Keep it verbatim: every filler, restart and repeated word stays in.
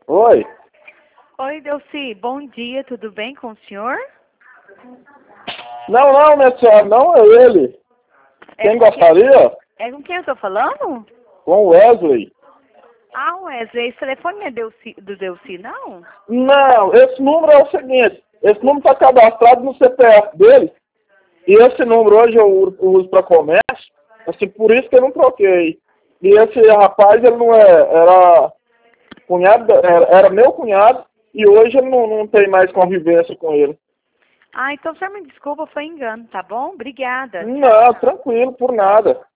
Oi. Oi, Delci, bom dia, tudo bem com o senhor? Não, não, minha senhora, não é ele. É Quem com gostaria? É com quem eu tô falando? Com o Wesley. Ah, Wesley, esse telefone não é Delci, do Delci, não? Não, esse número é o seguinte, esse número está cadastrado no C P F dele, e esse número hoje eu u- uso para comércio, assim, por isso que eu não troquei. E esse rapaz, ele não é, era cunhado, da- era, era meu cunhado, e hoje ele não, não tem mais convivência com ele. Ah, então só me desculpa, foi engano, tá bom? Obrigada. Não, tranquilo, por nada.